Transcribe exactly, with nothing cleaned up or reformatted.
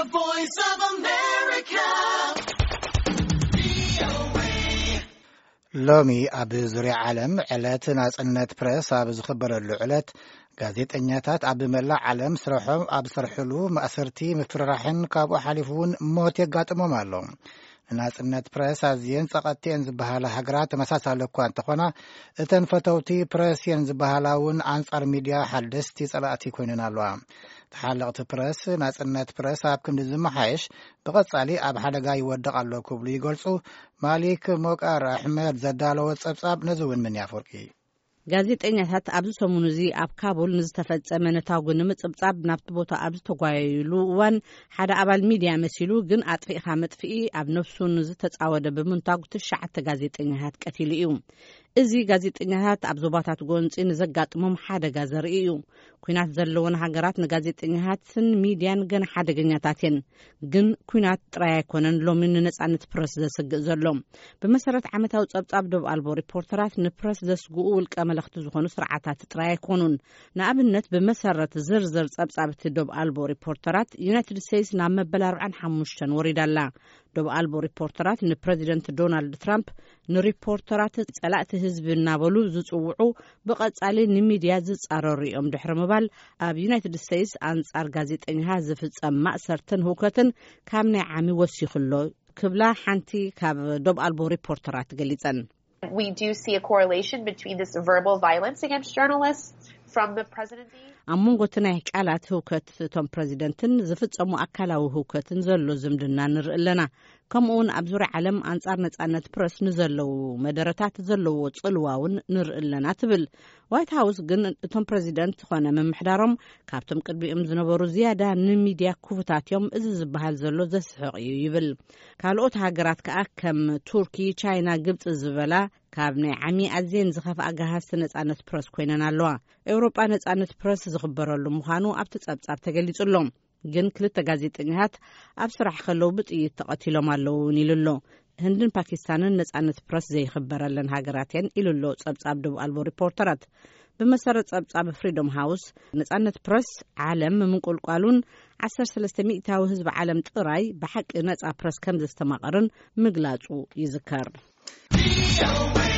The Voice of America. ሎሚ ኣብ ዙርያ ዓለም ዕለት ናጽነት ፕረስ ኣብ ዝኽበረሉ ዕለት ጋዜጠኛታት ኣብ መላእ ዓለም ስርሖም ኣብ ዝሰርሕሉ ማእሰርቲ ምፍርራሕን ካብኡ ሓሊፉ እውን ሞት የጋጥሞም ኣሎ። ናጽነት ፕረስ ኣዝየን ጸቐጥቲአን ዝበሃላ ሃገራት ተመሳሳሊ እኳ እንተኾና እተን ፈተውቲ ፕረስ እየን ዝበሃላ እውን ኣንጻር ሚድያ ሓደስቲ ጸላእቲ ኮይነን ኣለዋ። ተሓለቕቲ ፕረስ ናጽነት ፕረስ ኣብ ክንዲ ዝመሓየሽ ብቐጻሊ ኣብ ሓደጋ ይወድቕ ኣሎ ክብሉ ይገልጹ። ማሊክ ሞቃር ኣሕመድ ዘዳለወ ጸብጻብ ነዚ እውን ምን ያፈርቂ ጋዜጠኛታት ኣብዚ ሰሙን እዚ ኣብ ካቡል ንዝተፈጸመ ነታዊ ንምጽብጻብ ናብቲ ቦታ ኣብ ዝተጓየዩሉ እዋን ሓደ ኣባል ሚድያ መሲሉ ግን ኣጥፊእኻ መጥፍኢ ኣብ ነፍሱ ንዝተጻወደ ብምንታጉ ትሽዓተ ጋዜጠኛታት ቀቲሉ እዩ። እዚ ጋዜጠኛታት ኣብ ዞባታት ጎንፂ ንዘጋጥሞም ሓደጋ ዘርኢ እዩ። ኩናት ዘለወን ሃገራት ንጋዜጠኛታትን ሚድያን ገና ሓደገኛታት እየን። ግን ኩናት ጥራይ ኣይኮነን ሎሚ ንነጻነት ፕረስ ዘስግእ ዘሎ። ብመሰረት ዓመታዊ ጸብጻብ ዶብ ኣልቦ ሪፖርተራት ንፕረስ ዘስግኡ ውልቀ መለኽቲ ዝኾኑ ስርዓታት ጥራይ ኣይኮኑን። ንኣብነት ብመሰረት ዝርዝር ጸብጻብቲ ዶብ ኣልቦ ሪፖርተራት ዩናይትድ ስቴትስ ናብ መበል ኣርባዓን ሓሙሽተን ወሪዳላ። ዶብ ኣልቦ ሪፖርተራት ንፕሬዚደንት ዶናልድ ትራምፕ ንሪፖርተራት ጸላእቲ ህዝቢ እናበሉ ዝጽውዑ ብቐጻሊ ንሚድያ ዝጻረሩ እዮም ድሕሪ ምባል ኣብ ዩናይትድ ስቴትስ ኣንጻር ጋዜጠኛታት ዝፍጸም ማእሰርትን ህውከትን ካብ ናይ ዓሚ ወሲኹሎ ክብላ ሓንቲ ካብ ዶብ ኣልቦ ሪፖርተራት ገሊጸን። We do see a correlation between this verbal violence against journalists from the presidency. ኣብ መንጎ ናይ ቃላት ህውከት እቶም ፕሬዚደንትን ዝፍጸሙ ኣካላዊ ህውከትን ዘሎ ዝምድና ንርኢ ኣለና። ከምኡውን ኣብ ዙርያ ዓለም ኣንጻር ነጻነት ፕረስ ንዘለዉ መደረታት ዘለዎ ጽልዋውን ንርኢ ኣለና ትብል። ዋይት ሃውስ ግን እቶም ፕሬዚደንት ኾነ ምምሕዳሮም ካብቶም ቅድሚኦም ዝነበሩ ዝያዳ ንሚድያ ክፉታት እዮም እዚ ዝበሃል ዘሎ ዘስሕቕ እዩ ይብል። ካልኦት ሃገራት ከዓ ከም ቱርኪ፣ ቻይና፣ ግብፂ ዝበላ ካብ ናይ ዓሚ ኣዝየን ዝኸፍኣ ጋሃዝቲ ነጻነት ፕረስ ኮይነን ኣለዋ። ኤውሮጳ ነጻነት ፕረስ ዝኽበረሉ ምዃኑ ኣብቲ ጸብጻብ ተገሊጹሎም። ግን ክልተ ጋዜጠኛታት ኣብ ስራሕ ከለዉ ብጥይት ተቐቲሎም ኣለዉ ኢሉሎ። ህንድን ፓኪስታንን ነጻነት ፕረስ ዘይኽበረለን ሃገራት እየን ኢሉሎ ጸብጻብ ዶብ ኣልቦ ሪፖርተራት። ብመሰረት ጸብጻብ ፍሪዶም ሃውስ ነጻነት ፕረስ ዓለም ምንቁልቋሉን ዓሰርተ ሰለስተ ሚእታዊ ህዝቢ ዓለም ጥራይ ብሓቂ ነጻ ፕረስ ከም ዘስተማቐርን ምግላጹ ይዝከር።